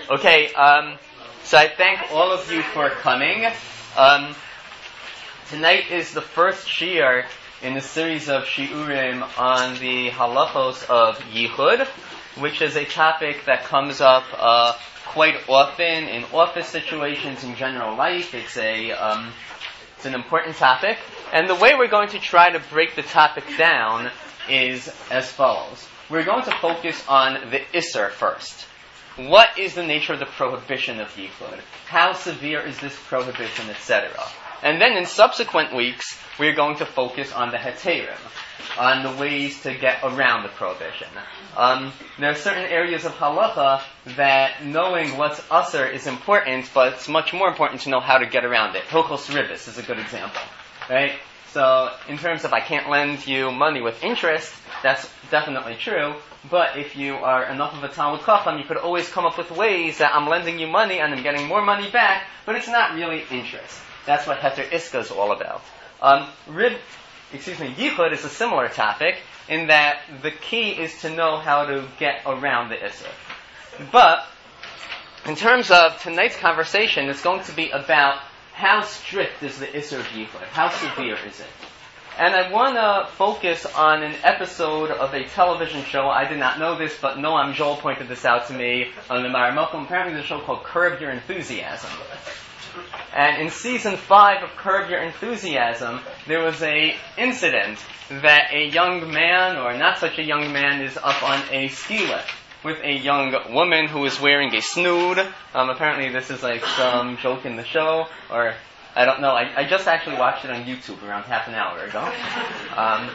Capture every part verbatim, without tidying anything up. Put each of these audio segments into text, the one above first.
Okay, um, so I thank all of you for coming. Um, tonight is the first shiur in the series of shiurim on the halachos of yichud, which is a topic that comes up uh, quite often in office situations, in general life. It's a um, it's an important topic, and the way we're going to try to break the topic down is as follows. We're going to focus on the isser first. What is the nature of the prohibition of yichud? How severe is this prohibition, et cetera? And then in subsequent weeks, we're going to focus on the heterim, on the ways to get around the prohibition. Um, there are certain areas of halacha that knowing what's usher is important, but it's much more important to know how to get around it. Hilchos ribis is a good example, right? So in terms of I can't lend you money with interest, that's definitely true. But if you are enough of a Talmud Chacham, you could always come up with ways that I'm lending you money and I'm getting more money back, but it's not really interest. That's what Heter Iska is all about. Um, rib, excuse me, Yichud is a similar topic in that the key is to know how to get around the Isser. But in terms of tonight's conversation, it's going to be about how strict is the Isser of Yichud? How severe is it? And I want to focus on an episode of a television show. I did not know this, but Noam Joel pointed this out to me on the Maramakum. Apparently there's a show called Curb Your Enthusiasm. And in season five of Curb Your Enthusiasm, there was a incident that a young man, or not such a young man, is up on a ski lift with a young woman who is wearing a snood. Um, apparently this is like some joke in the show, or I don't know. I, I just actually watched it on YouTube around half an hour ago. Um,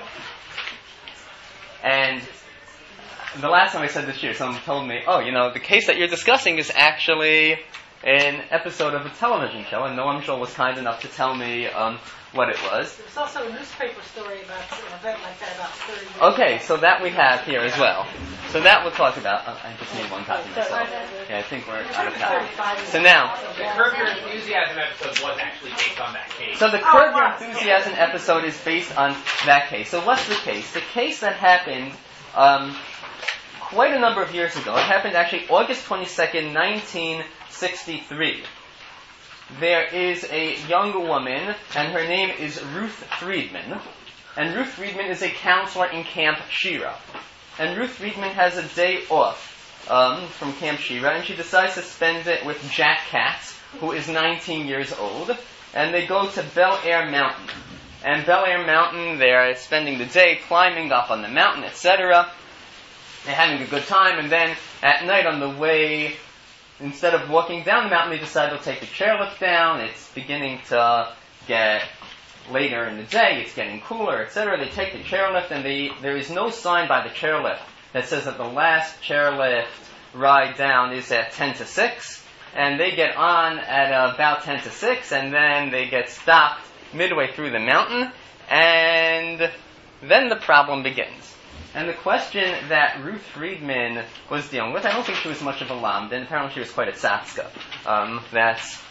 and the last time I said this year, someone told me, oh, you know, the case that you're discussing is actually an episode of a television show, and Noam Joel was kind enough to tell me um, what it was. There's also a newspaper story about an event like that about thirty years ago. Okay, so that we have here as well. So that we'll talk about. Oh, I just need one copy myself. Yeah, I think we're out of time. So now, the Curb Your Enthusiasm episode was actually based on that case. So the Curb Your Enthusiasm episode is based on that case. So what's the case? The case that happened um, quite a number of years ago. It happened actually August twenty-second, nineteen sixty-three. There is a young woman, and her name is Ruth Friedman. And Ruth Friedman is a counselor in Camp Shira. And Ruth Friedman has a day off um, from Camp Shira, and she decides to spend it with Jack Katz, who is nineteen years old. And they go to Bel Air Mountain. And Bel Air Mountain, they're spending the day climbing up on the mountain, et cetera. They're having a good time, and then at night on the way, instead of walking down the mountain, they decide they'll take the chairlift down. It's beginning to get later in the day. It's getting cooler, et cetera. They take the chairlift, and they, there is no sign by the chairlift that says that the last chairlift ride down is at ten to six. And they get on at about ten to six, and then they get stopped midway through the mountain, and then the problem begins. And the question that Ruth Friedman was dealing with, I don't think she was much of a lamd, and apparently she was quite a tzatska. Um, that's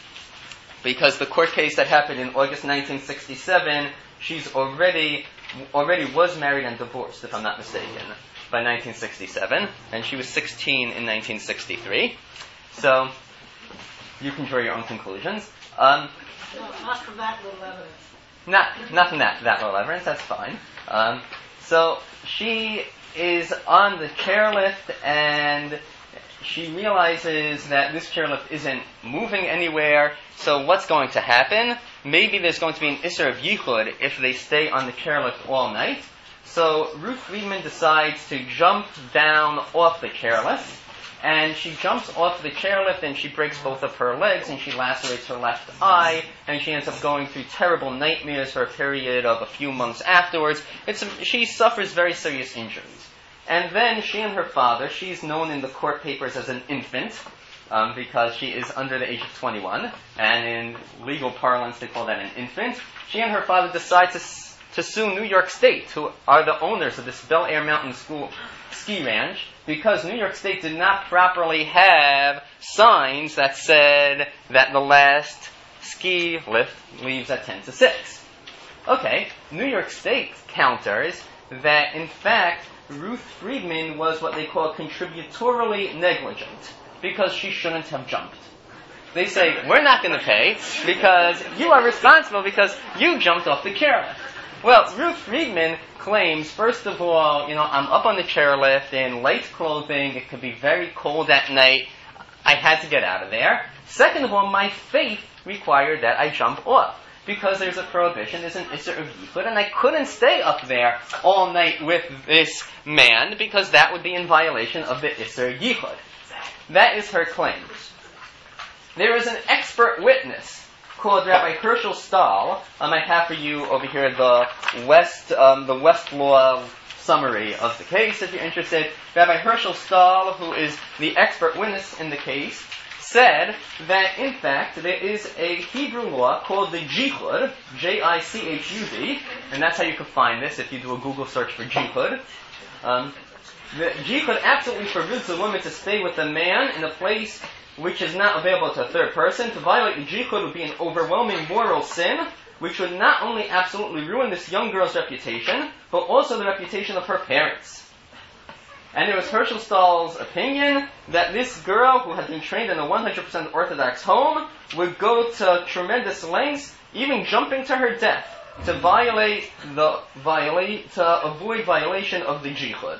because the court case that happened in August nineteen sixty-seven, she's already already was married and divorced, if I'm not mistaken, by nineteen sixty-seven, and she was sixteen in nineteen sixty-three. So you can draw your own conclusions. Um, No, not from that little evidence. Not not from that that little evidence. That's fine. Um, So she is on the chairlift, and she realizes that this chairlift isn't moving anywhere. So what's going to happen? Maybe there's going to be an isser of yichud if they stay on the chairlift all night. So Ruth Friedman decides to jump down off the chairlift, and she jumps off the chairlift and she breaks both of her legs and she lacerates her left eye, and she ends up going through terrible nightmares for a period of a few months afterwards. It's a, she suffers very serious injuries. And then she and her father, she's known in the court papers as an infant, um, because she is under the age of twenty-one, and in legal parlance they call that an infant. She and her father decide to to sue New York State, who are the owners of this Bel Air Mountain School ski ranch, because New York State did not properly have signs that said that the last ski lift leaves at ten to six. Okay, New York State counters that, in fact, Ruth Friedman was what they call contributorily negligent, because she shouldn't have jumped. They say, we're not going to pay because you are responsible because you jumped off the chairlift. Well, Ruth Friedman claims, first of all, you know, I'm up on the chairlift in light clothing. It could be very cold at night. I had to get out of there. Second of all, my faith required that I jump off because there's a prohibition, there's an Isser of Yichud, and I couldn't stay up there all night with this man because that would be in violation of the Isser Yichud. That is her claim. There is an expert witness called Rabbi Herschel Stahl. Um, I have for you over here the West, um, the Westlaw summary of the case, if you're interested. Rabbi Herschel Stahl, who is the expert witness in the case, said that, in fact, there is a Hebrew law called the Jichud, J I C H U D, and that's how you can find this if you do a Google search for Jichud. Um, the Jichud absolutely forbids a woman to stay with a man in a place which is not available to a third person. To violate the Jichud would be an overwhelming moral sin, which would not only absolutely ruin this young girl's reputation, but also the reputation of her parents. And it was Herschel Stahl's opinion that this girl, who had been trained in a one hundred percent Orthodox home, would go to tremendous lengths, even jumping to her death, to violate the violate to avoid violation of the Jichud.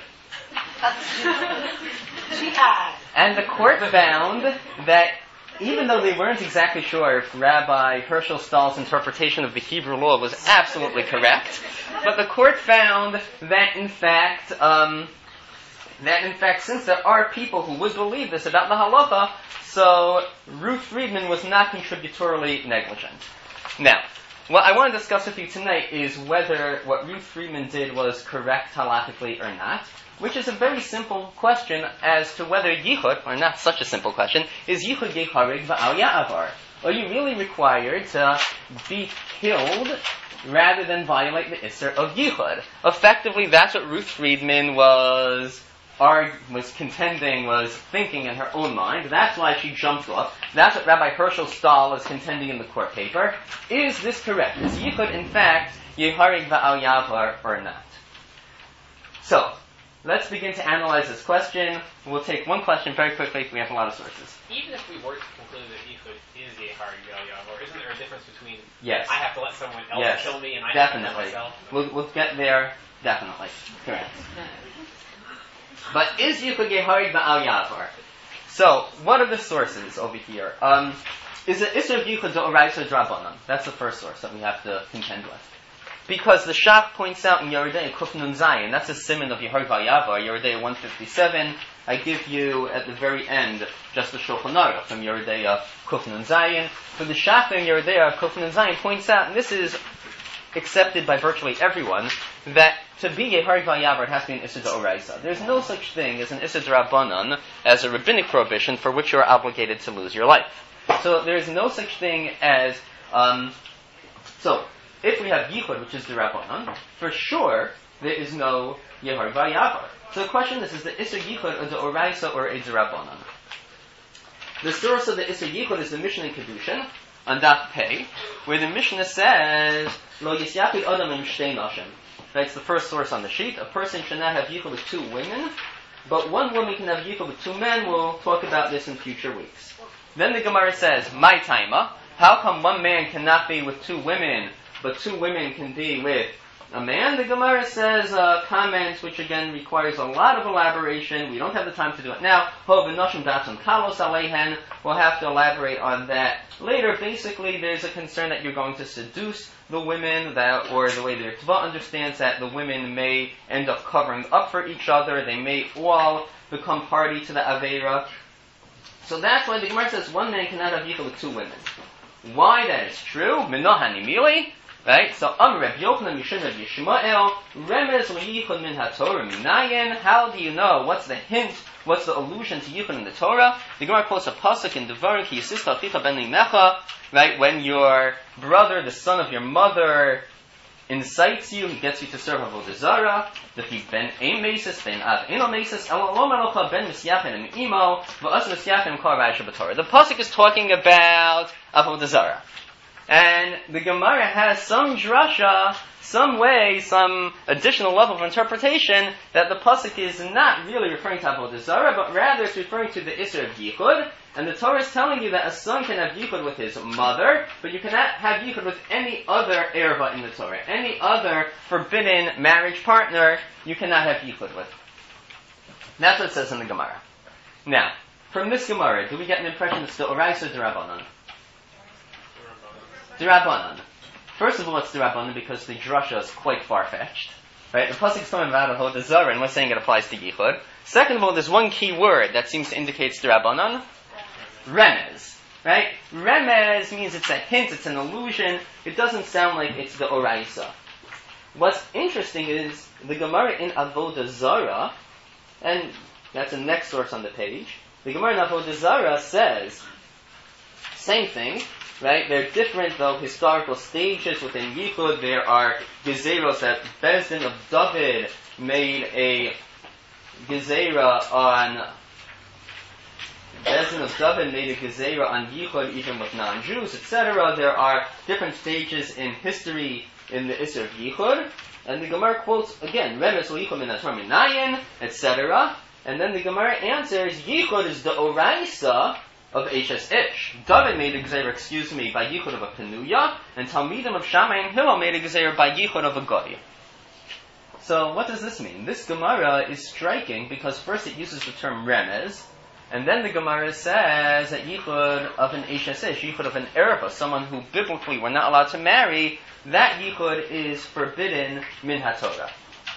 And the court found that even though they weren't exactly sure if Rabbi Herschel Stahl's interpretation of the Hebrew law was absolutely correct, but the court found that in fact, um, that in fact, since there are people who would believe this about the halacha, so Ruth Friedman was not contributorily negligent. Now, what I want to discuss with you tonight is whether what Ruth Friedman did was correct halachically or not, which is a very simple question as to whether yichud, or not such a simple question, is yichud yeharig va'al ya'avar? Are you really required to be killed rather than violate the Isser of yichud? Effectively, that's what Ruth Friedman was arg- was contending, was thinking in her own mind. That's why she jumped off. That's what Rabbi Herschel Stahl is contending in the court paper. Is this correct? Is yichud, in fact, yeharig va'al ya'avar or not? So, let's begin to analyze this question. We'll take one question very quickly. We have a lot of sources. Even if we were to conclude that Yichud is Yeharig va'al ya'avar, isn't there a difference between yes. I have to let someone else yes. kill me and I definitely. have to kill myself? We'll, we'll get there. Definitely. Correct. But is Yichud Yeharig va'al ya'avar? So, what are the sources over here? Um, is it Isser of Yichud d'oraisa d'Rabbanan? That's the first source that we have to contend with. Because the Shach points out in Yeridei Kuf Nun Zayin, that's a simon of Yeharig va'al ya'avar, Yeridei one fifty-seven. I give you at the very end just the Shulchan Aruch from Yeridei Kuf Nun Zayin. For the Shach in Yeridei Kuf Nun Zayin points out, and this is accepted by virtually everyone, that to be Yeharig va'al ya'avar it has to be an Isser d'oraisa. There's no such thing as an Isser d'Rabbanan, as a rabbinic prohibition for which you are obligated to lose your life. So there's no such thing as, um, so, if we have Yichud, which is d'Rabbanan, for sure there is no Yeharig va'al ya'avar. So the question is, is the Isser Yichud a d'oraisa or a d'Rabbanan? The source of the Isser Yichud is the Mishnah in Kedushin, on Daf Pei, where the Mishnah says, Lo yisyachid adam im shtei nashim. That's the first source on the sheet. A person should not have Yichud with two women, but one woman can have Yichud with two men. We'll talk about this in future weeks. Then the Gemara says, My taima, how come one man cannot be with two women, but two women can be with a man? The Gemara says uh, comments which again requires a lot of elaboration. We don't have the time to do it now. We'll have to elaborate on that later. Basically, there's a concern that you're going to seduce the women, that, or the way the Ritva understands that the women may end up covering up for each other. They may all become party to the Aveira. So that's why the Gemara says one man cannot have Yichud with two women. Why that is true? Minohani mili. Right? So, Am Reb Yochanan Mishum Reb Yishmael, Remez Yichud min HaTorah Minayin. How do you know? What's the hint? What's the allusion to Yichud in the Torah? The Gemara quotes a pasuk in Devarim, Ki Yisista Achicha Ben Limecha. Right? When your brother, the son of your mother, incites you, he gets you to serve Avodah Zarah. The Ki Ben Ein Mesis, Ben Av Eno Mesis, Elo Lo Melocha Ben Misyachin and Imo, V'as Misyachin Kar Raisha B'Torah. The pasuk is talking about Avodah Zarah. And the Gemara has some drasha, some way, some additional level of interpretation that the pasuk is not really referring to Avodah Zarah, but rather it's referring to the Isser of Yichud. And the Torah is telling you that a son can have Yichud with his mother, but you cannot have Yichud with any other erva in the Torah. Any other forbidden marriage partner, you cannot have Yichud with. That's what it says in the Gemara. Now, from this Gemara, do we get an impression it's the Oraisa or D'Rabbanan? D'Rabbanan. First of all, it's D'Rabbanan because the drasha is quite far-fetched. Right? The pasuk is talking about Avodah Zarah, and we're saying it applies to Yichud. Second of all, there's one key word that seems to indicate it's D'Rabbanan. Remez. Right? Remez means it's a hint, it's an illusion. It doesn't sound like it's the Oraisa. What's interesting is the Gemara in Avodah Zarah, and that's the next source on the page. The Gemara in Avodah Zarah says, same thing, right? There are different, though, historical stages within Yichud. There are gezeros that Beis Din of David made a gezerah on, Beis Din of David made a gezerah on Yichud even with non-Jews, et cetera. There are different stages in history in the Isser of Yichud. And the Gemara quotes, again, Remes Yichud min Ator Minayin, et cetera. And then the Gemara answers, Yichud is the Oraisa of Eshes Ish. David made a Gezerah, excuse me, by Yichud of a Penuya, and Talmidim of Shammai and Hillel made a Gezerah by Yichud of a Goy. So what does this mean? This Gemara is striking because first it uses the term Remez, and then the Gemara says that Yichud of an Eshes Ish, Yichud of an Erva, someone who biblically we're not allowed to marry, that Yichud is forbidden min HaTorah.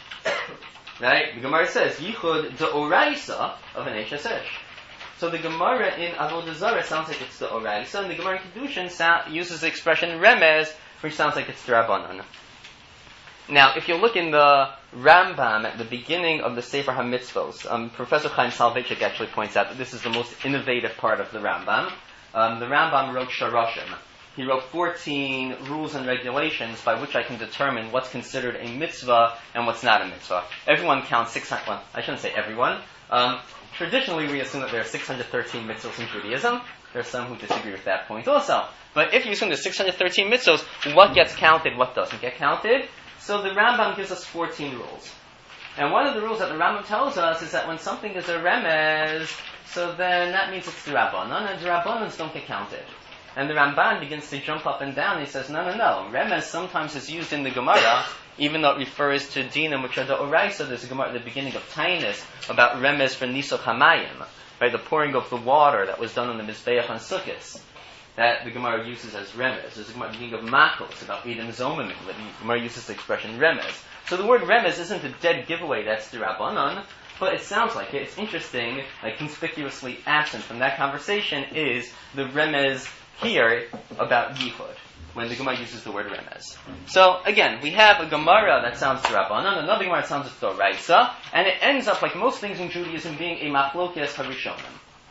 Right? The Gemara says, Yichud the Oraisa of an Eshes Ish. So the Gemara in Avodah Zarah sounds like it's the Oraisa, and the Gemara in Kedushin sound, uses the expression Remez, which sounds like it's the Rabbanan. Now, if you look in the Rambam at the beginning of the Sefer HaMitzvos, um, Professor Chaim Soloveitchik actually points out that this is the most innovative part of the Rambam. Um, the Rambam wrote Shoroshim. He wrote fourteen rules and regulations by which I can determine what's considered a mitzvah and what's not a mitzvah. Everyone counts six hundred, well, I shouldn't say everyone. Um, traditionally, we assume that there are six hundred thirteen mitzvahs in Judaism. There are some who disagree with that point also. But if you assume there's six hundred thirteen mitzvahs, what gets counted, what doesn't get counted? So the Rambam gives us fourteen rules. And one of the rules that the Rambam tells us is that when something is a remez, so then that means it's the Rabbanan, and the Rabbanans don't get counted. And the Ramban begins to jump up and down. He says, no, no, no. Remez sometimes is used in the Gemara, even though it refers to dinim, which are the Oraisa. There's a Gemara at the beginning of Tainus about Remez for Nisoch Hamayim, right? The pouring of the water that was done on the Mizbeach on Sukkot. That the Gemara uses as Remez. There's a Gemara at the beginning of Makos about Edom Zomimim, that the Gemara uses the expression Remez. So the word Remez isn't a dead giveaway, that's the Rabbanan, but it sounds like it. It's interesting, like conspicuously absent from that conversation is the Remez here about Yichud, when the Gemara uses the word Remez. So, again, we have a Gemara that sounds D'Rabbanan, another Gemara that sounds D'Oraisa, and it ends up, like most things in Judaism, being a Machlokes HaRishonim.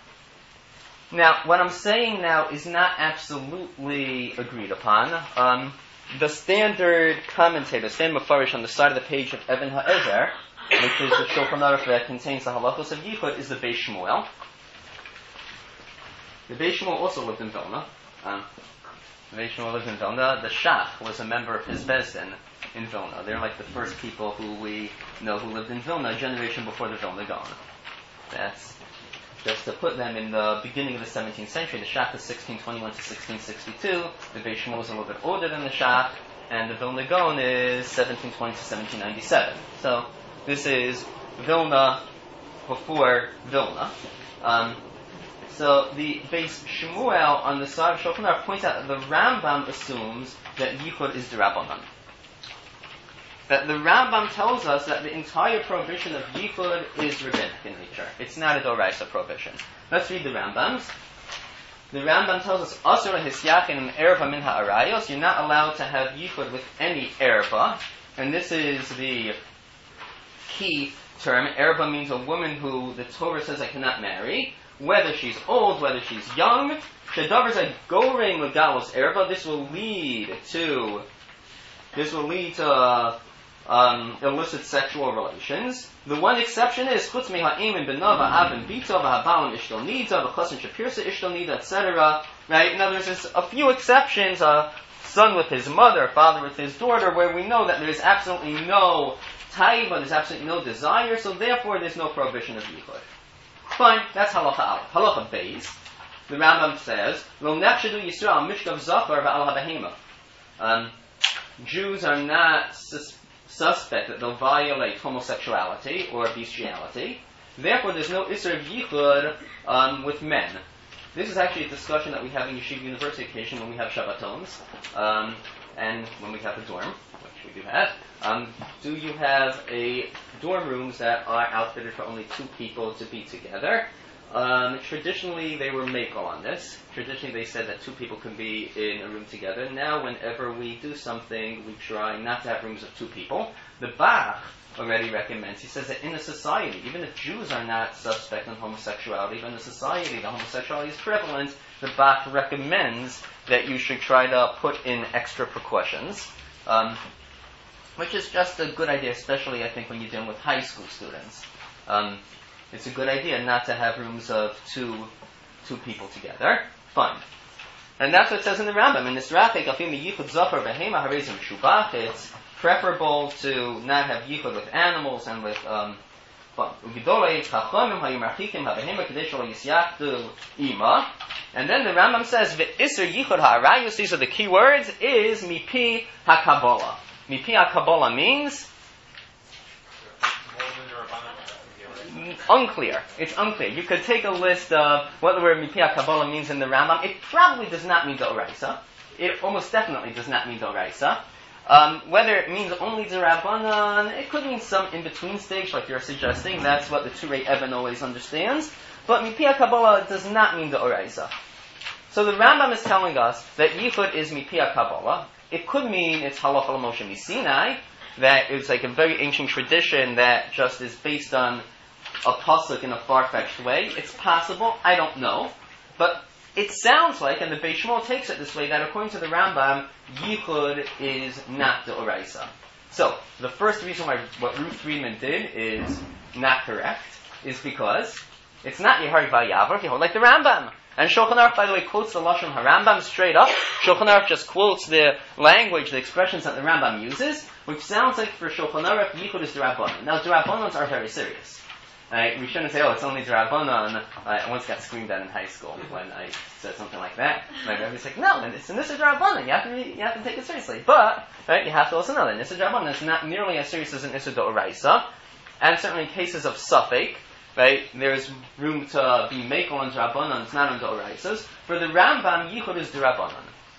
Now, what I'm saying now is not absolutely agreed upon. Um, the standard commentator, standard Mefarish on the side of the page of Even HaEzer, which is the Shulchan Aruch that contains the halachos of Yichud, is the Beis Shmuel. The Beis Shmuel also lived in Vilna. Um, the Beis Shmuel lived in Vilna. The Shach was a member of his Beis Din in Vilna. They're like the first people who we know who lived in Vilna, a generation before the Vilna Gaon. That's just to put them in the beginning of the seventeenth century. The Shach is sixteen twenty-one to sixteen sixty-two. The Beis Shmuel is a little bit older than the Shach, and the Vilna Gaon is seventeen twenty to seventeen ninety-seven. So this is Vilna before Vilna. Um, So the Beis Shmuel on the side of Shulchan Aruch points out that the Rambam assumes that Yichud is D'Rabbanan. That the Rambam tells us that the entire prohibition of Yichud is rabbinic in nature. It's not a D'Oraisa prohibition. Let's read the Rambams. The Rambam tells us, Asur hisyachin erva min ha'arayos. You're not allowed to have Yichud with any erva. And this is the key term. Erva means a woman who the Torah says I cannot marry. Whether she's old, whether she's young, shedavar zeh goring legalos erva. This will lead to this will lead to uh, um, illicit sexual relations. The one exception is chutz meha'im benava avin bita v'habalim ishtal nida v'chasin shapirsa ishtal nida, et cetera. Right? Now there's just a few exceptions. A son with his mother, father with his daughter, where we know that there's absolutely no taiva, there's absolutely no desire, so therefore there's no prohibition of yichud. Fine, that's halacha aleph. Halacha beis. The Rambam says, "Lo nechshedu Yisrael mishkav zachar v'al habehema." Um, Jews are not sus- suspect that they'll violate homosexuality or bestiality. Therefore, there's no isser of yichud um, with men. This is actually a discussion that we have in Yeshiva University occasion when we have Shabbatons, um, and when we have a dorm, which we do have. Um, do you have a dorm rooms that are outfitted for only two people to be together? Um, traditionally, they were makel on this. Traditionally, they said that two people can be in a room together. Now, whenever we do something, we try not to have rooms of two people. The Bach already recommends, he says that in a society, even if Jews are not suspect in homosexuality, but in a society the homosexuality is prevalent, the Bach recommends that you should try to put in extra precautions, um, which is just a good idea, especially I think when you're dealing with high school students. Um, it's a good idea not to have rooms of two two people together. Fine. And that's what it says in the Rambam. In this Rachik, afim yichud zachar behema harezim shubach. It's preferable to not have yichud with animals and with um ugidolei chachamim hayimarchikim habehema kadei shelo yisyachdu ima. And then the Rambam says ve'isur yichud ha'arayos. These are the key words. Is mipi hakabbalah. Mipi hakabbalah means unclear. It's unclear. You could take a list of what the word mipi hakabbalah means in the Rambam. It probably does not mean d'oraisa. It almost definitely does not mean d'oraisa. Um, whether it means only d'Rabbanan, it could mean some in-between stage, like you're suggesting. That's what the Turei Even always understands. But mipi hakabbalah does not mean d'oraisa. So the Rambam is telling us that yichud is mipi hakabbalah. It could mean it's halacha l'Moshe misinai, that it's like a very ancient tradition that just is based on a pasuk in a far-fetched way. It's possible. I don't know. But it sounds like, and the Beis Shmuel takes it this way, that according to the Rambam, yichud is not the oraisa. So, the first reason why what Ruth Friedman did is not correct, is because it's not Yehari Vayavar, you hold like the Rambam. And Shulchan Aruch, by the way, quotes the Lashon HaRambam straight up. Shulchan Aruch just quotes the language, the expressions that the Rambam uses, which sounds like for Shulchan Aruch, yichud is d'Rabbanan. Now, d'Rabbanans are very serious. Right? We shouldn't say, oh, it's only d'Rabbanan. I once got screamed at in high school when I said something like that. My Rebbe's like, no, it's an Issa d'Rabbanan. You have to be, you have to take it seriously. But, right, you have to also know that an Issa d'Rabbanan is not nearly as serious as an Issa d'Oraisa. And certainly in cases of Suffolk, right, there's room to be makel on d'Rabbanan, it's not on d'Oraisas. For the Rambam, yichud is d'Rabbanan.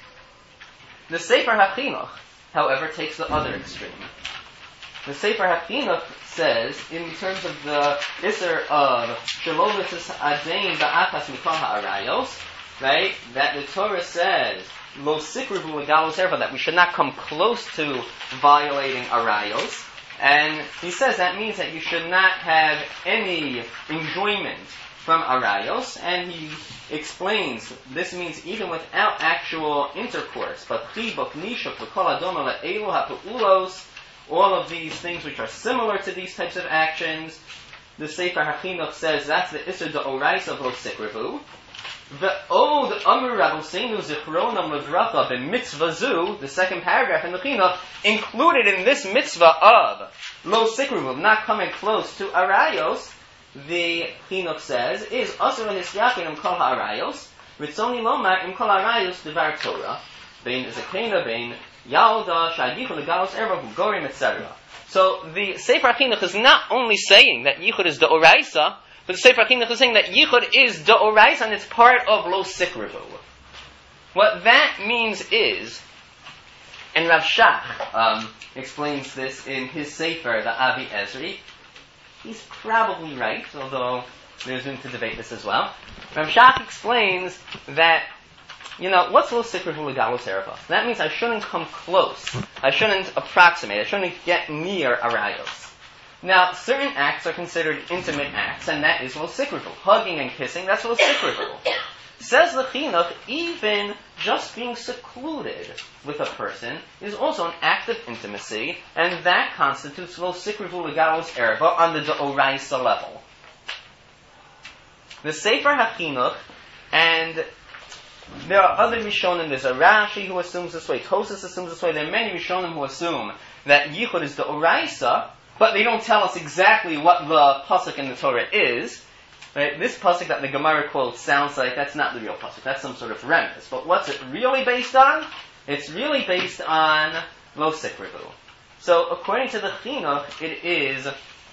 The Sefer HaChinuch, however, takes the other extreme. The Sefer HaChinuch says, in terms of the Isser of Shalolitis Adain Ba'achas Mikol Ha'arayos, right, that the Torah says, Lo Sikrivu Legalos Erva, that we should not come close to violating Arayos. And he says that means that you should not have any enjoyment from Arayos. And he explains, this means even without actual intercourse, but Chibuk, Nishuk, V'kol Adoma Le'elu HaPu'ulos, all of these things which are similar to these types of actions, the Sefer HaChinuch says that's the Isser D'Oraisa of Lo Sikrivu. The Od Amr Rabbeinu Zichronam Levracha b'Mitzvah Zu, the second paragraph in the Chinuch, included in this mitzvah of Lo Sikrivu, not coming close to Arayos, the Chinuch says, is Asur Hisyachin Im Kol HaArayos, Ritzoni Lomar Im Kol HaArayos Devar Torah, Bein Zekena, Bein Yalda, Shadichu Legalos Erva, Hugorim, et cetera. So the Sefer HaChinuch is not only saying that Yichud is D'Oraisa, but the Sefer HaChinuch is saying that Yichud is D'Oraisa and it's part of Lo Sikrivu. What that means is, and Rav Shach um, explains this in his Sefer, the Avi Ezri. He's probably right, although there's room to debate this as well. Rav Shach explains that, you know, what's Lo Sikrivu Legalos Erva? That means I shouldn't come close. I shouldn't approximate. I shouldn't get near Arayos. Now, certain acts are considered intimate acts, and that is Lo Sikrivu. Hugging and kissing, that's Lo Sikrivu. Says the Chinuch, even just being secluded with a person is also an act of intimacy, and that constitutes Lo Sikrivu Legalos Erva on the D'Oraisa level. The Sefer HaChinuch and There are other Rishonim. There's a Rashi who assumes this way. Tosas assumes this way. There are many Rishonim who assume that Yichud is the Oraisa, but they don't tell us exactly what the pasuk in the Torah is. Right? This pasuk that the Gemara quotes sounds like that's not the real pasuk. That's some sort of remnants. But what's it really based on? It's really based on Lo Sikrivu. So according to the Chinuch, it is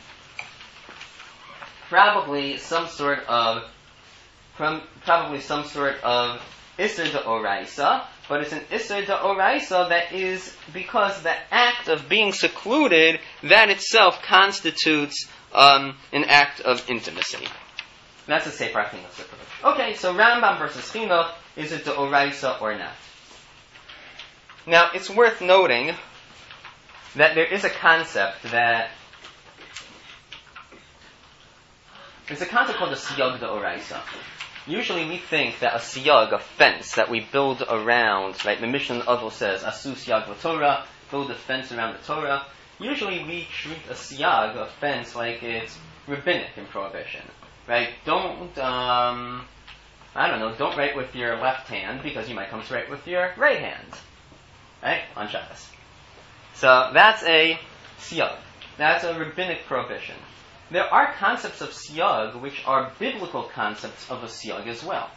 probably some sort of from probably some sort of Isser de Oraisa, but it's an Isser de Oraisa that is because the act of being secluded, that itself constitutes um, an act of intimacy. That's a Sefer Chinuch. Okay, so Rambam versus Chinuch, is it de Oraisa or not? Now, it's worth noting that there is a concept that there's a concept called a Siyag de Oraisa. Usually we think that a siyag, a fence that we build around, right? The Mishnah Avos says, Asu siyag v'Torah, build a fence around the Torah. Usually we treat a siyag, a fence, like it's rabbinic in prohibition, right? Don't, um, I don't know, don't write with your left hand because you might come to write with your right hand, right? On Shabbos. So that's a siyag. That's a rabbinic prohibition. There are concepts of siyag which are biblical concepts of a siyag as well.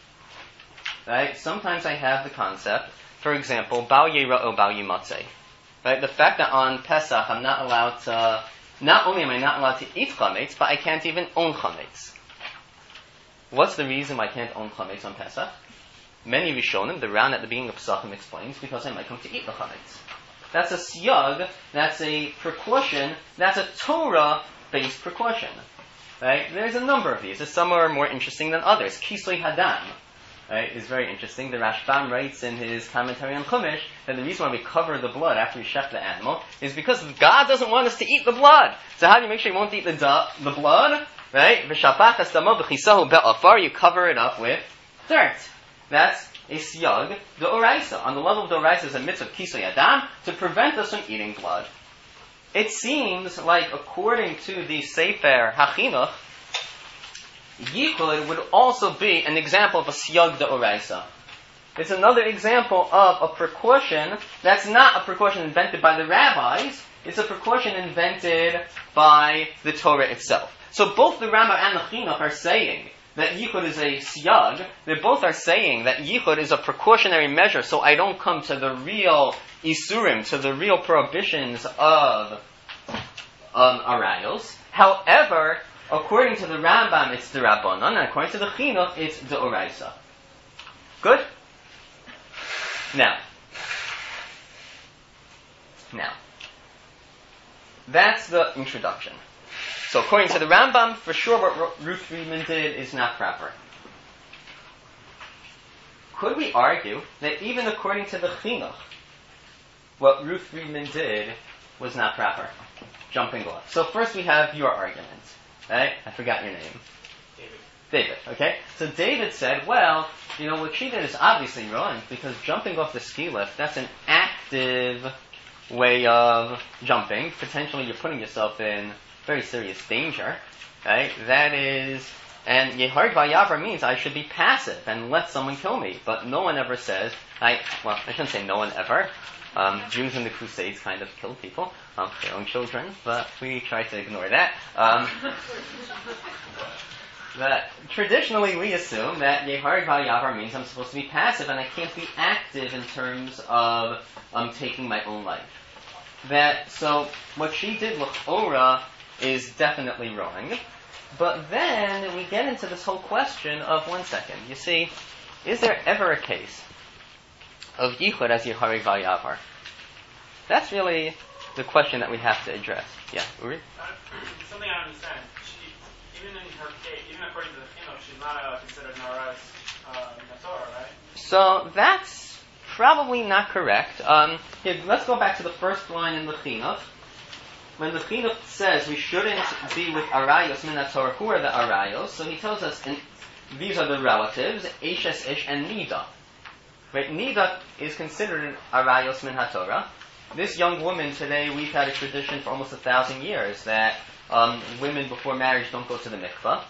Right? Sometimes I have the concept, for example, Bal Yira'o Bal Yimatzeh. Right? The fact that on Pesach I'm not allowed to, not only am I not allowed to eat chametz, but I can't even own chametz. What's the reason why I can't own chametz on Pesach? Many Rishonim, the Ran at the beginning of Pesachim explains, because I might come to eat the chametz. That's a siyag, that's a precaution, that's a Torah based precaution. Right? There's a number of these. Some are more interesting than others. Kisui Hadam, right, is very interesting. The Rashbam writes in his commentary on Chumash that the reason why we cover the blood after we shech the animal is because God doesn't want us to eat the blood. So how do you make sure you won't eat the du- the blood? Right? V'shapachas damo b'chisahu be'afar, you cover it up with dirt. That's a siyag de oraisa. On the level of the oraisa is a mitzvah kisui Hadam to prevent us from eating blood. It seems like, according to the Sefer HaChinuch, Yichud would also be an example of a siyag de oraisa. It's another example of a precaution that's not a precaution invented by the rabbis, it's a precaution invented by the Torah itself. So both the Rambam and the Chinuch are saying that Yichud is a siyag. They both are saying that Yichud is a precautionary measure, so I don't come to the real isurim, to the real prohibitions of um, arayos. However, according to the Rambam, it's the Rabbanon, and according to the Chinuch, it's the Oraisa. Good? Now. Now. That's the introduction. So according to the Rambam, for sure what Ruth Friedman did is not proper. Could we argue that even according to the Chinuch, what Ruth Friedman did was not proper? Jumping off. So first we have your argument. Right? I forgot your name. David. David, okay? So David said, well, you know, what she did is obviously wrong because jumping off the ski lift, that's an active way of jumping. Potentially you're putting yourself in very serious danger, right? That is, and Yehard Vayavar means I should be passive and let someone kill me. But no one ever says, I, well, I shouldn't say no one ever. Um, Jews in the Crusades kind of killed people, um, their own children, but we try to ignore that. Um, but traditionally we assume that Yehard Vayavar means I'm supposed to be passive and I can't be active in terms of um, taking my own life. That, so what she did, l'chora, is definitely wrong. But then we get into this whole question of, one second, you see, is there ever a case of Yichud as Yehari Vayavar? That's really the question that we have to address. Yeah, Uri? Uh, something I understand. She, even in her case, even according to the Chinuch, she's not uh, considered Naraz uh, in the Torah, right? So that's probably not correct. Um, here, let's go back to the first line in the Chinuch. When the Chinuch says we shouldn't be with Arayos min HaTorah, who are the Arayos? So he tells us in, these are the relatives, Eshes Ish and Nida. Right? Nida is considered an Arayos min HaTorah. This young woman today, we've had a tradition for almost a thousand years that um, women before marriage don't go to the mikvah.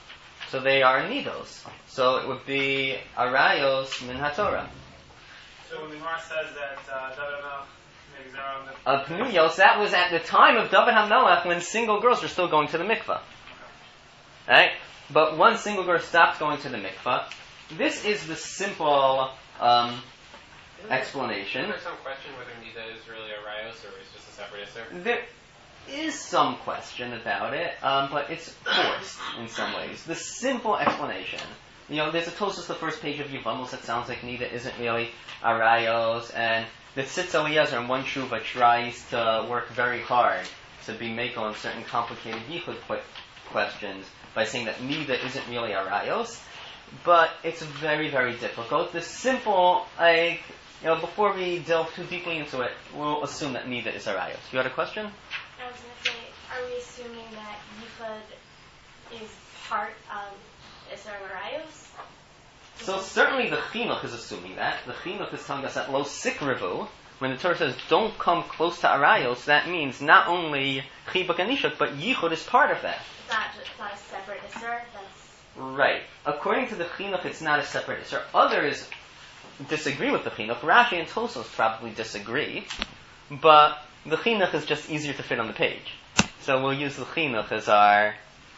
So they are nidos. So it would be arayos min haTorah. So when the Gemara says that uh, David HaMelech made Zera on the Of Pnuyos, that was at the time of David HaMelech when single girls were still going to the mikvah. Right? But one single girl stopped going to the mikvah. This is the simple um, explanation. Is there some question whether Nida is really a Rayos or is just a separate Isser? There is some question about it, um, but it's forced in some ways. The simple explanation, you know, there's a Tosfos, the first page of Yevamos, that sounds like Nida isn't really Arayos, and the Tzitz Eliezer in one Shuva tries to work very hard to be Mekel on certain complicated Yichud qu- questions by saying that Nida isn't really Arayos, but it's very, very difficult. The simple, like, you know, before we delve too deeply into it, we'll assume that Nida is Arayos. You had a question? I was going to say, are we assuming that Yichud is part of Isser Arayos? So certainly the Chinuch is assuming that. The Chinuch is telling us that Lo Sikrivu, when the Torah says don't come close to Arayos, that means not only Chibuk and Nishuk, but Yichud is part of that. It's not, it's not a separate Isser? That's... Right. According to the Chinuch, it's not a separate Isser. Others disagree with the Chinuch. Rashi and Tosfos probably disagree, but the Chinuch is just easier to fit on the page. So we'll use the Chinuch as our,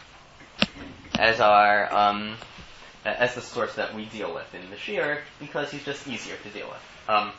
as our, um, as the source that we deal with in the Shir, because he's just easier to deal with. Um,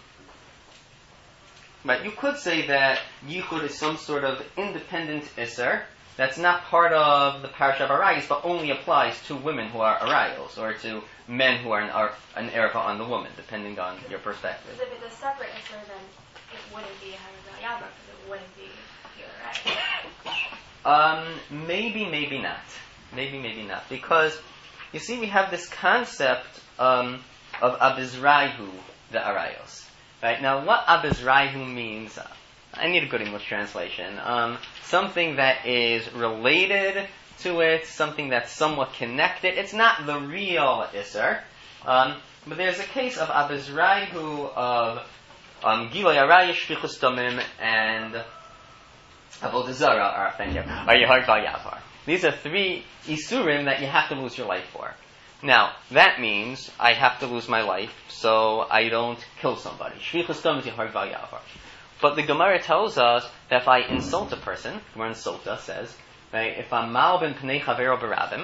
but you could say that Yichud is some sort of independent Isser that's not part of the Parashat of Arayos, but only applies to women who are Arayos, or to men who are an, ar- an erva on the woman, depending on your perspective. Because if it's a separate Isser, then it wouldn't be Hanukkah Yabra, because it wouldn't be here, right? Um, maybe, maybe not. Maybe, maybe not. Because, you see, we have this concept um, of Abizraihu, the Arayos. Right? Now, what Abizraihu means, uh, I need a good English translation. Um, something that is related to it, something that's somewhat connected. It's not the real Isser. Um, but there's a case of Abizraihu of um, Giloi Arayos, Shvichus Damim, and Avodah Zarah are offended, or Yehar Val Yavar. These are three Isurim that you have to lose your life for. Now, that means I have to lose my life so I don't kill somebody. Shvichus Damim is Yehar Val Yavar. But the Gemara tells us that if I insult a person, Gemara Insulta says, right, if I'm Malbin Pnei Chavero Barabim,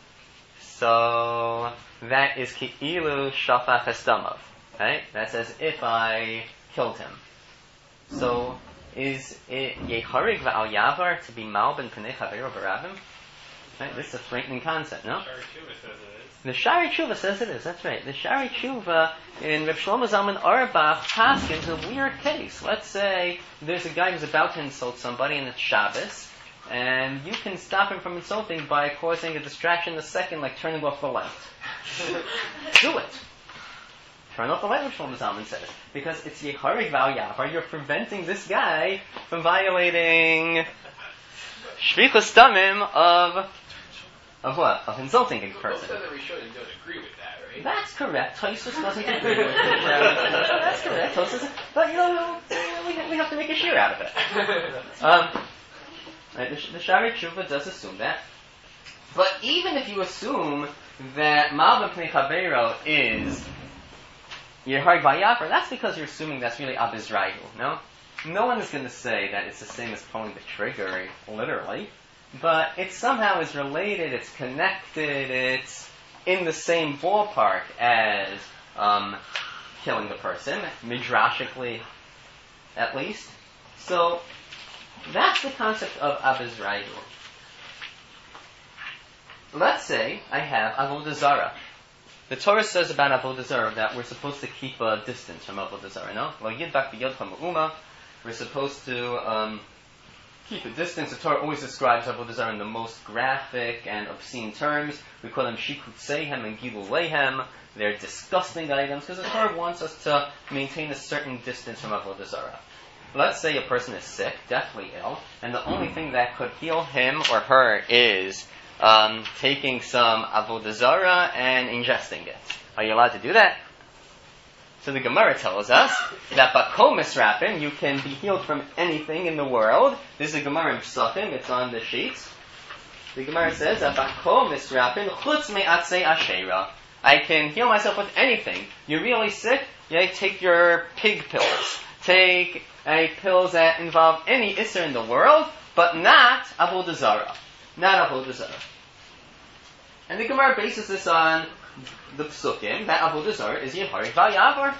so that is Ki'ilu Shafach Esdamav. Right? That's as if I killed him. So, is it Yeharig Va'al Yavar to be Malbin Pnei Chavero Barabim? Right? This is a frightening concept, no? Shari Tshuva says it is. The Shari Tshuva says it is, that's right. The Shari Tshuva in Reb Shlomo Zalman Auerbach paskins a weird case. Let's say there's a guy who's about to insult somebody and it's Shabbos, and you can stop him from insulting by causing a distraction in a second, like turning off the light. Do it. Turn off the light, Reb Shlomo Zalman says. Because it's Yeharig Val Yavar, you're preventing this guy from violating Shvichus Damim of... Of what? Of insulting a person. Most of the Rishonim don't agree with that, right? That's correct. Tosfos doesn't agree with it. That's correct. Tosfos, but you know, we, we have to make a shear out of it. Um, right, the, the Shari Tshuva does assume that. But even if you assume that Malbin Pnei Chavero is Yehareg Vayafer, that's because you're assuming that's really Abizraihu, no? No one is going to say that it's the same as pulling the trigger, literally. But it somehow is related, it's connected, it's in the same ballpark as um, killing the person, midrashically at least. So that's the concept of Abizraihu. Let's say I have Avodah Zarah. The Torah says about Avodah Zarah that we're supposed to keep a distance from Avodah Zarah, no? Lo yidbak b'yodcha me'uma. We're supposed to... Um, keep a distance. The Torah always describes Avodah Zarah in the most graphic and obscene terms. We call them Shikut Seihem and Gilul Leihem. They're disgusting items because the Torah wants us to maintain a certain distance from Avodah Zarah. Let's say a person is sick, deathly ill, and the only thing that could heal him or her is um, taking some Avodah Zarah and ingesting it. Are you allowed to do that? So the Gemara tells us that Bakol Misrapim, you can be healed from anything in the world. This is a Gemara in Psachim, it's on the sheets. The Gemara says, "Abakol misrapin chutz me'atzei ashera." I can heal myself with anything. You're really sick? Yeah, take your pig pills. Take uh, pills that involve any isser in the world, but not avodah zarah. Not avodah zarah. And the Gemara bases this on the psukim that avodah zarah is yeharig v'yavar.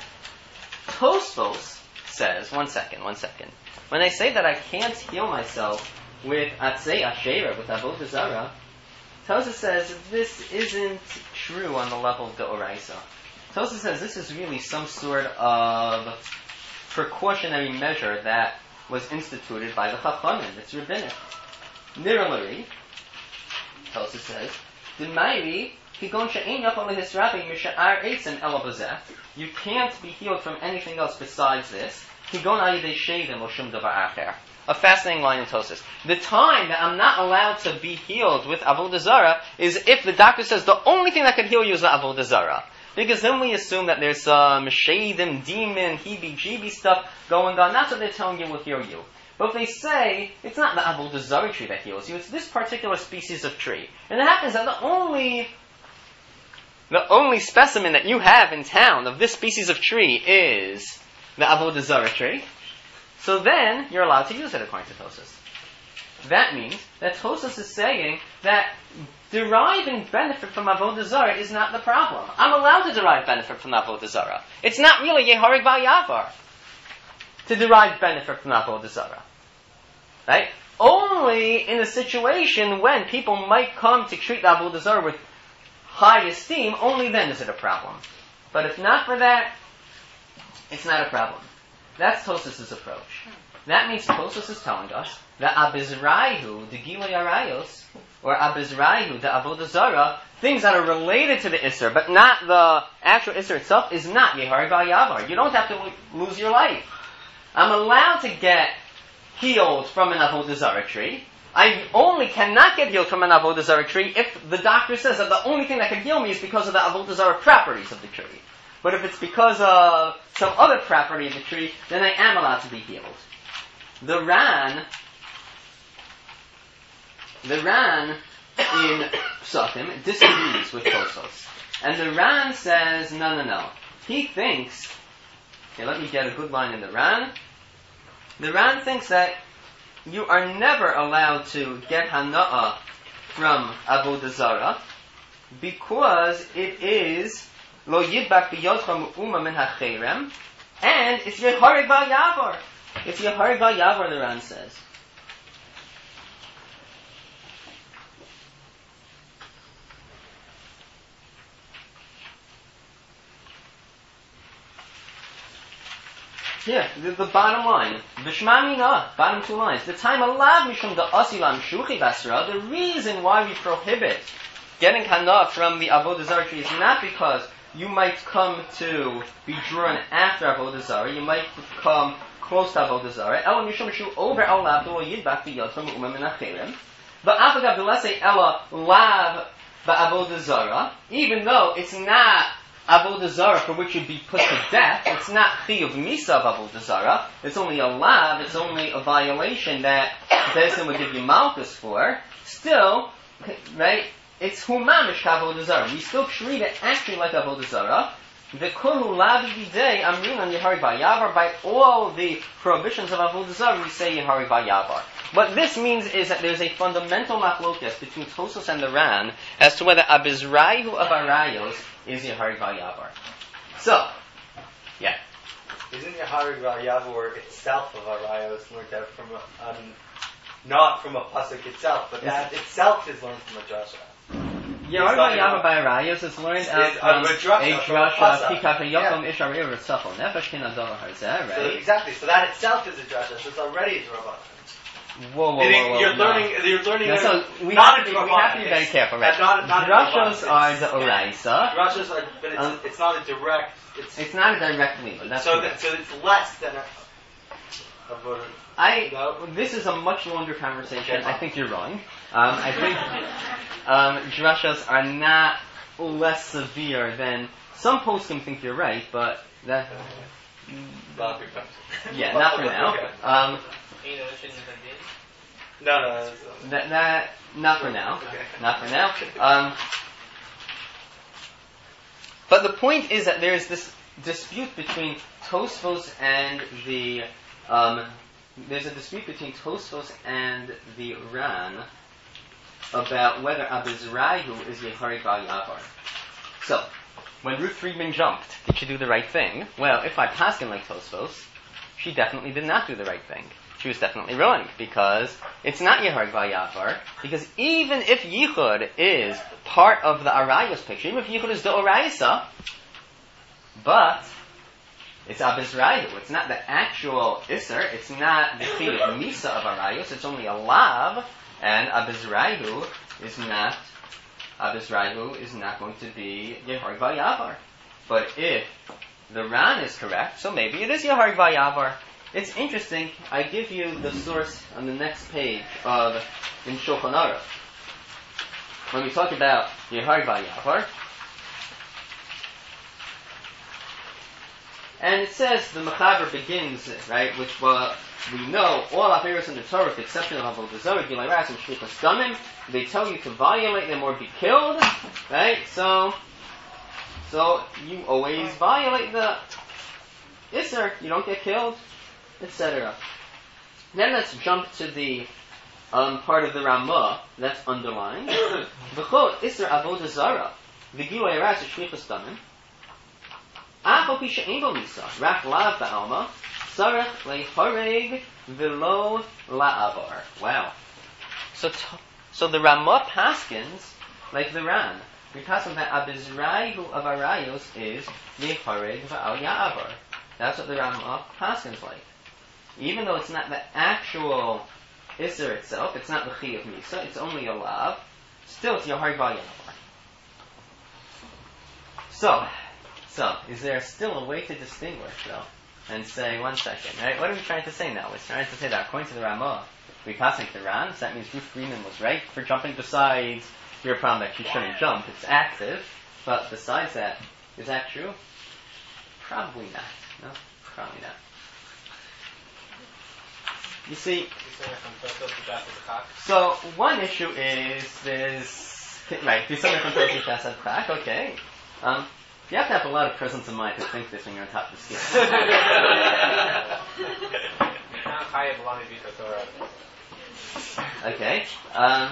Tosfos says, one second, one second. When I say that I can't heal myself with atzei asherah, with avodah zarah, Tosfos says this isn't true on the level of the oraisa. Tosfos says this is really some sort of precautionary measure that was instituted by the Chachamim. It's rabbinic. Niralari, Tosfos says, D'mayri kigon she'ein yachol lehisrabi misha'ar eitzim ela b'zeh. You can't be healed from anything else besides this. Kigon al yidei sheidim or shum davar acher. A fascinating line in Tosfos. The time that I'm not allowed to be healed with avodah zarah is if the doctor says the only thing that can heal you is the avodah zarah. Because then we assume that there's some sheidim, demon, heebie-jeebie stuff going on. That's what they're telling you will heal you. But if they say, it's not the avodah zarah tree that heals you, it's this particular species of tree. And it happens that the only, the only specimen that you have in town of this species of tree is the avodah zarah tree. So then, you're allowed to use it according to Tosfos. That means that Tosfos is saying that deriving benefit from avodah zarah is not the problem. I'm allowed to derive benefit from avodah zarah. It's not really yeharig v'yavar to derive benefit from avodah zarah. Right? Only in a situation when people might come to treat avodah zarah with high esteem, only then is it a problem. But if not for that, it's not a problem. That's Tosfos' approach. That means Tosfos is telling us that abizraihu, the gilui arayos, or abizraihu, the avodah zarah, things that are related to the isser, but not the actual isser itself, is not yeharig v'yavar. You don't have to lo- lose your life. I'm allowed to get healed from an avodah zarah tree. I only cannot get healed from an avodah zarah tree if the doctor says that the only thing that can heal me is because of the avodah zarah properties of the tree. But if it's because of some other property of the tree, then I am allowed to be healed. The Ran, the Ran in Psachim disagrees with Tosfos. And the Ran says, no, no, no. He thinks, okay, let me get a good line in the Ran. The Ran thinks that you are never allowed to get hana'ah from avodah zarah because it is lo yidbak b'yodcha mu'uma min ha'cherem, and it's yeharig v'yavar. It's yeharig v'yavar, the Ran says. Here, the, the bottom line, V'shma mina, bottom two lines. The time alav mishum da asilam shuchi basra. The reason why we prohibit getting hana from the avodah zarah tree is not because you might come to be drawn after avodah zarah. You might come close to avodah zarah. Ela mishum shu over al lav lo yidbak b'yodcha mu'uma min ha'cherem. But afagav b'lesei ela lav ba'avodah zarah, even though it's not avodah zarah for which you'd be put to death, it's not chiyuv misa of avodah zarah, it's only a lav, it's only a violation that Bezdin would give you malchus for, still, right, it's humamish avodah zarah. We still treat it actually like avodah zarah. The kulhu lav yidei amrin yeharig v'yavar. By all the prohibitions of avodah zarah, we say yeharig v'yavar. What this means is that there's a fundamental machlokas between Tosfos and the Ran as to whether abizraihu of arayos is yeharig v'yavar. So, yeah. Isn't yeharig v'yavar itself of arayos learned out from a, um, not from a pasuk itself, but that itself is learned from a drasha? Yeharig v'yavar by arayos is learned out from a drasha. Kikach yokom isharir v'tzachol nefesh kin adol harzeh, right? So exactly. So that itself is a drasha. So it's already a drabban. Whoa, whoa, whoa, whoa, you're no. learning. You're learning. No, so we not have, to, a we have to be very careful, right? Not, not Drashos are the oraisa. Drashos are, but it's, um, it's not a direct. It's, it's not a direct link, but that's so. That, so it's less than a. a I. no? This is a much longer conversation. I think you're wrong. Um, I think um, drashos are not less severe than some poskim think you're right, but that. Yeah, not for now. Um, No, no, no. That, that not for now. Okay. Not for now. Um, but the point is that there is this dispute between Tosfos and the um, there's a dispute between Tosfos and the Ran about whether Abizrahu is Yeharig Bal Yavar. So, when Ruth Friedman jumped, did she do the right thing? Well, if I pass him like Tosfos, she definitely did not do the right thing. She was definitely ruined, because it's not Yeharig Bal Yavar, because even if Yichud is part of the Arayos picture, even if Yichud is the Oraisa, but it's Abizrahu. It's not the actual Isser. It's not the Chiyuv Misa of Arayos. It's only a Lav, and Abizrahu is not Abizrahu is not going to be Yeharig Bal Yavar. But if the Ran is correct, so maybe it is Yeharig Bal Yavar. It's interesting. I give you the source on the next page of in Shulchan Aruch. When we talk about Yeharig Bal Yavar, and it says the Mechaber begins, right, which what we know, all Averos in the Torah, with the exception of Avodah Zarah, Gilei Ras, and Shvichas Damim, they tell you to violate them or be killed, right? So, so you always violate the Isser, you don't get killed, et cetera. Then let's jump to the um, part of the Ramah that's underlined. V'chol Isser Avodah Zarah, V'gilei Ras, and Shvichas Damim, Afal pi she'ein bo misa, rak lav ba'alma, sarech lehareg v'lo la'avar. Wow. So, t- so the Ramah paskins, like the Ran, we pass on that Abizrahu of Arayos is lehareg v'al ya'avar. That's what the Ramah paskins like. Even though it's not the actual Isser itself, it's not the Chi of Misa, it's only a Lav, still it's Yeharig Bal Yavar. So, So, is there still a way to distinguish, though, and say, one second, right? What are we trying to say now? We're trying to say that according to the Ramah, we passing the Ran, so that means Ruth Freeman was right for jumping besides your problem that she shouldn't jump. It's active, but besides that, is that true? Probably not. No? Probably not. You see, so one issue is there's, right, do something from Toshi Shasad Chak, okay. Um, You have to have a lot of presence of mind to think this when you're on top of the scale. Okay. Um,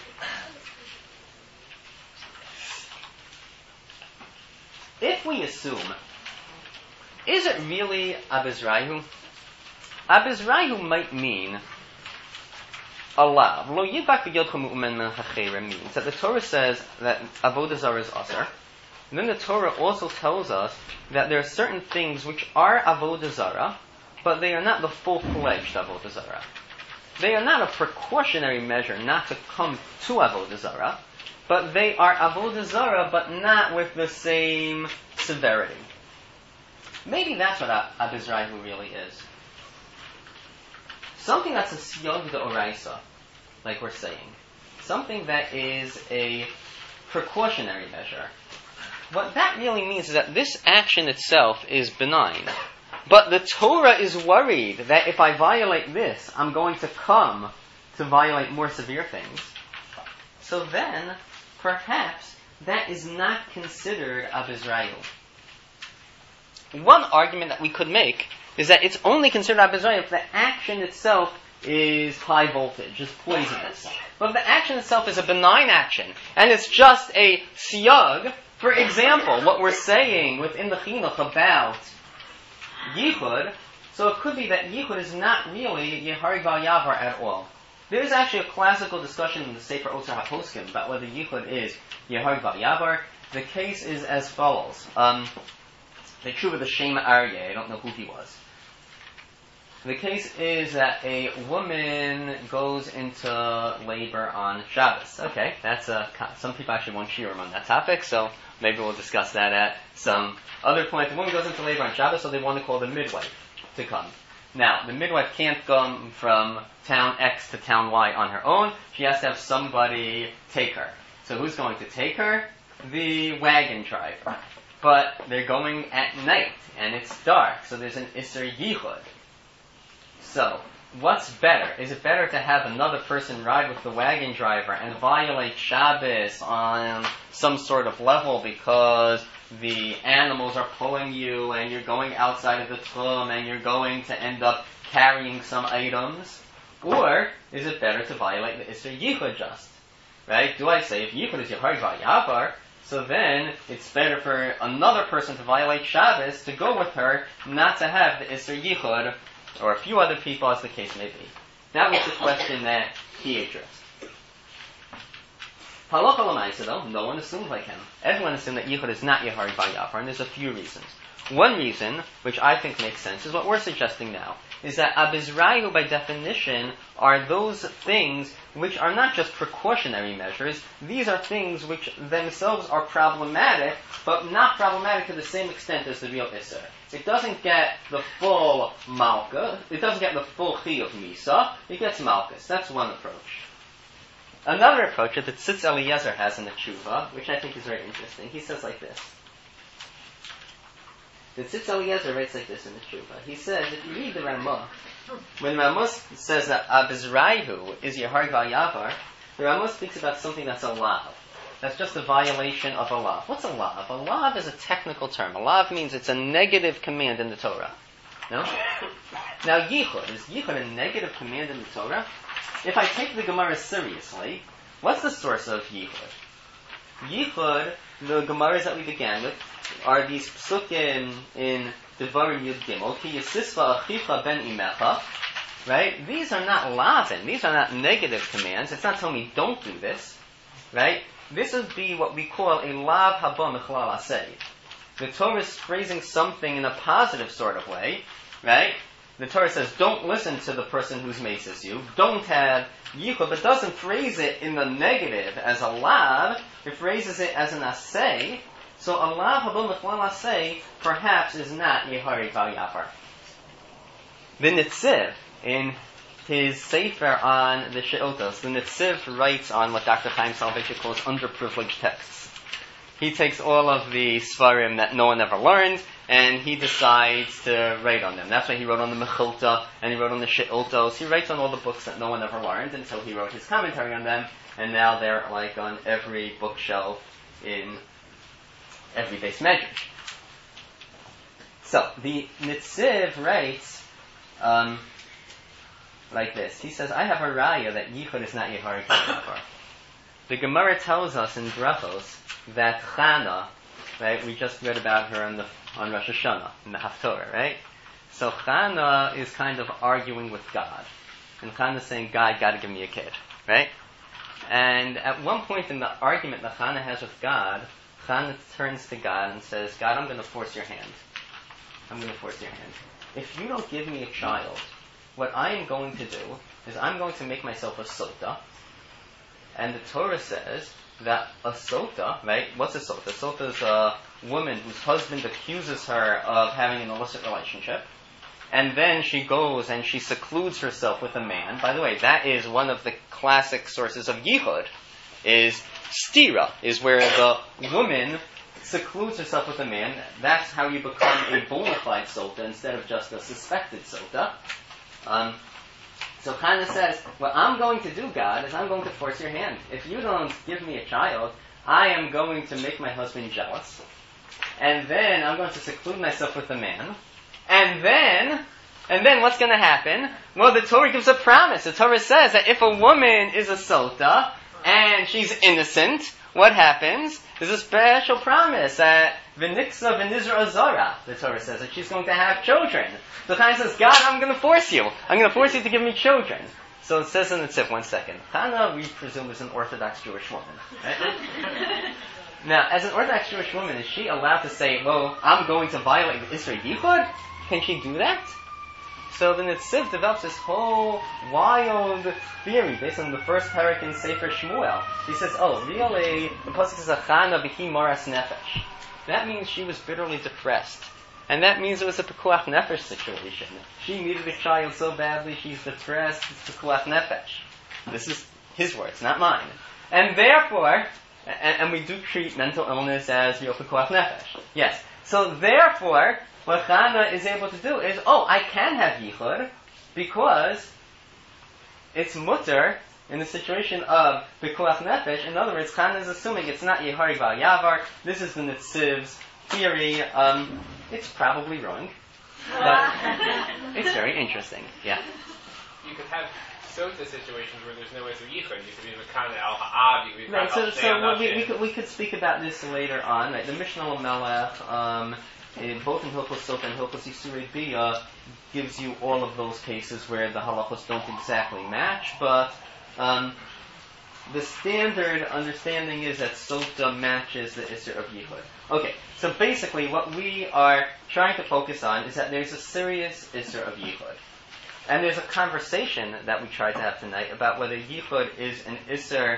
if we assume, is it really Abizrahu? Abizrahu might mean a lav. Lo yibak v'yodcha mu'umen ha'chera means that the Torah says that avodah zarah is asar. And then the Torah also tells us that there are certain things which are avodah zarah, but they are not the full-fledged avodah zarah. They are not a precautionary measure not to come to avodah zarah, but they are avodah zarah, but not with the same severity. Maybe that's what Abizrahu really is. Something that's a siyog d'oraisa, like we're saying. Something that is a precautionary measure. What that really means is that this action itself is benign. But the Torah is worried that if I violate this, I'm going to come to violate more severe things. So then, perhaps, that is not considered Abizrahu. One argument that we could make is that it's only considered Abizrahu if the action itself is high voltage, is poisonous. But if the action itself is a benign action, and it's just a siyag. For example, what we're saying within the chinuch about yichud, so it could be that yichud is not really Yeharig Bal Yavar at all. There is actually a classical discussion in the Sefer Otzar HaPoskim about whether yichud is Yeharig Bal Yavar. The case is as follows. Um, the Tshuva the Shema Aryeh, I don't know who he was. The case is that a woman goes into labor on Shabbos. Okay, that's a, some people actually want shiurim on that topic, so maybe we'll discuss that at some other point. The woman goes into labor on Shabbos, so they want to call the midwife to come. Now, the midwife can't come from town X to town Y on her own. She has to have somebody take her. So who's going to take her? The wagon driver. But they're going at night, and it's dark, so there's an Isser Yichud. So, what's better? Is it better to have another person ride with the wagon driver and violate Shabbos on some sort of level because the animals are pulling you and you're going outside of the tchum and you're going to end up carrying some items? Or is it better to violate the Isser Yichud just? Right? Do I say if Yichud is Yehari Yavar, so then it's better for another person to violate Shabbos to go with her, not to have the Isser Yichud, or a few other people as the case may be. That was the question that he addressed. Halacha l'maisa though, no one assumed like him. Everyone assumed that Yichud is not Yehari Yavar, and there's a few reasons. One reason, which I think makes sense, is what we're suggesting now, is that Abizrayu, by definition, are those things which are not just precautionary measures. These are things which themselves are problematic, but not problematic to the same extent as the real Isser. It doesn't get the full Malka, it doesn't get the full Chi of Misa, it gets Malkus. That's one approach. Another approach that Tzitz Eliezer has in the Tshuva, which I think is very interesting, he says like this. The Tzitz Eliezer writes like this in the Tshuva. He says, if you read the Ramah, when Ramah says that Abizraihu is Yehari Yavar, the Ramah speaks about something that's a lav. That's just a violation of a lav. What's a lav? A lav is a technical term. A lav means it's a negative command in the Torah. No? Now Yichud, is Yichud a negative command in the Torah? If I take the Gemara seriously, what's the source of Yichud? Yichud, the Gemaras that we began with, are these psukim in Devarim Yud Gimel, Ki Yisisva Achicha Ben Imecha, right? These are not lavin. These are not negative commands. It's not telling me don't do this, right? This would be what we call a lav haba mechlal asay. The Torah is phrasing something in a positive sort of way, right? The Torah says, don't listen to the person who's maces you. Don't have yichud, but doesn't phrase it in the negative as a lav. It phrases it as an asay. So a lav haba mechlal asay perhaps is not Yehari Yavar. The Nitziv, in his sefer on the She'otos, the Nitziv writes on what Doctor Chaim Soloveitchik calls underprivileged texts. He takes all of the Svarim that no one ever learned, and he decides to write on them. That's why he wrote on the Mechilta, and he wrote on the She'otos. He writes on all the books that no one ever learned, until he wrote his commentary on them, and now they're like on every bookshelf in every base medrash. So, the Nitziv writes, um, like this. He says, I have a raya that Yichud is not Yehari Yavar. The Gemara tells us in Brachos that Chana, right, we just read about her on the on Rosh Hashanah, in the Haftorah, right? So Chana is kind of arguing with God. And Chana is saying, God, gotta give me a kid, right? And at one point in the argument that Chana has with God, Chana turns to God and says, God, I'm going to force your hand. I'm going to force your hand. If you don't give me a child, what I am going to do is I'm going to make myself a sota. And the Torah says that a sota, right? What's a sota? A sota is a woman whose husband accuses her of having an illicit relationship. And then she goes and she secludes herself with a man. By the way, that is one of the classic sources of yichud, is stira, is where the woman secludes herself with a man. That's how you become a bona fide sota instead of just a suspected sota. Um, so Chana says, what I'm going to do, God, is I'm going to force your hand. If you don't give me a child, I am going to make my husband jealous. And then I'm going to seclude myself with a man. And then, and then what's going to happen? Well, the Torah gives a promise. The Torah says that if a woman is a sota and she's innocent, what happens? There's a special promise that v'niksa v'nizra azara, the Torah says, that she's going to have children. So Chana says, God, I'm going to force you. I'm going to force you to give me children. So it says in the Tzif, one second. Chana, we presume, is an Orthodox Jewish woman. Right? Now, as an Orthodox Jewish woman, is she allowed to say, well, I'm going to violate the Isra Yichud? Can she do that? So the Nitziv develops this whole wild theory based on the first parak in Sefer Shmuel. He says, oh, really, the pasuk says, Achana b'hi maras nefesh. That means she was bitterly depressed. And that means it was a pekuach nefesh situation. She needed a child so badly, she's depressed, it's pekuach nefesh. This is his words, not mine. And therefore, and, and we do treat mental illness as real pekuach nefesh. Yes. So therefore, what Chana is able to do is, oh, I can have yichud, because it's mutter in the situation of Bikuach Nefesh. In other words, Chana is assuming it's not Yeharig Val Yavar. This is the Nitziv's theory. Um, it's probably wrong, but it's very interesting. Yeah. You could have Sota situations where there's no Isser Yichud. You could be Mekana Al Ha'av, you could be Right, so, Mekana so Al well, we, we, could, we could speak about this later on. Right? The Mishnah Lamelech, um, in, both in Hilchos Sota and Hilchos Yisurei Bia, gives you all of those cases where the halachos don't exactly match, but um, the standard understanding is that Sota matches the Isser of Yichud. Okay, so basically what we are trying to focus on is that there's a serious Isser of Yichud. And there's a conversation that we tried to have tonight about whether Yichud is an Isser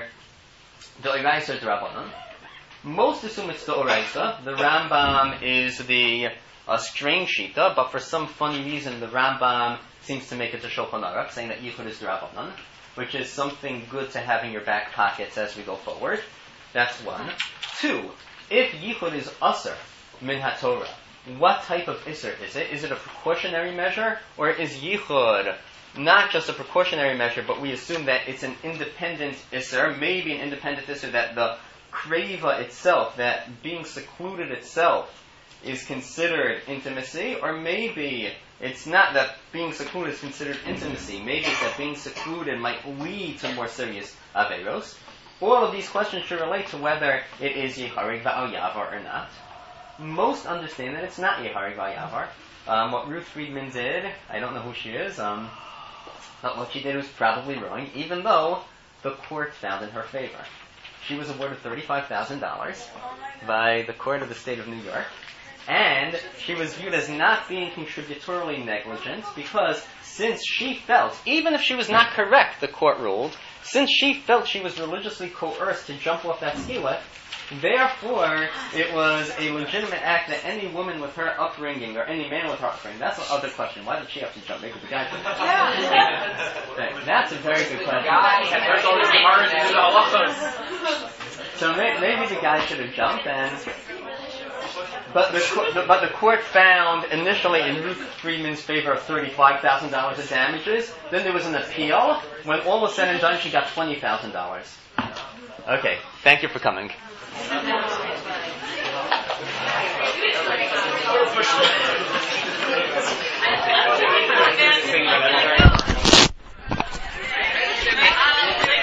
D'Oraisa or D'Rabbanan. Most assume it's D'Oraisa. The Rambam is the uh, strange Shita, but for some funny reason the Rambam seems to make it to Shulchan Aruch, saying that Yichud is D'Rabbanan, which is something good to have in your back pockets as we go forward. That's one. Two, if Yichud is Aser, Min HaTorah, what type of Isser is it? Is it a precautionary measure, or is Yichud not just a precautionary measure, but we assume that it's an independent Isser, maybe an independent Isser, that the Kreva itself, that being secluded itself, is considered intimacy, or maybe it's not that being secluded is considered intimacy, maybe it's that being secluded might lead to more serious Averos. All of these questions should relate to whether it is Yeharig Va'al Yavar or not. Most understand that it's not Yeharig Va'yavar. Um, what Ruth Friedman did, I don't know who she is, um, but what she did was probably wrong, even though the court found in her favor. She was awarded thirty-five thousand dollars by the court of the state of New York, and she was viewed as not being contributorily negligent because since she felt, even if she was not correct, the court ruled, since she felt she was religiously coerced to jump off that ski lift, therefore, it was a legitimate act that any woman with her upbringing, or any man with her upbringing, that's the other question. Why did she have to jump? Maybe the guy should jump. Right, that's a very good question. So may, maybe the guy should have jumped, and but the, but the court found initially in Ruth Friedman's favor of thirty-five thousand dollars of damages. Then there was an appeal. When all was said and done, she got twenty thousand dollars. Okay, thank you for coming. Thank you.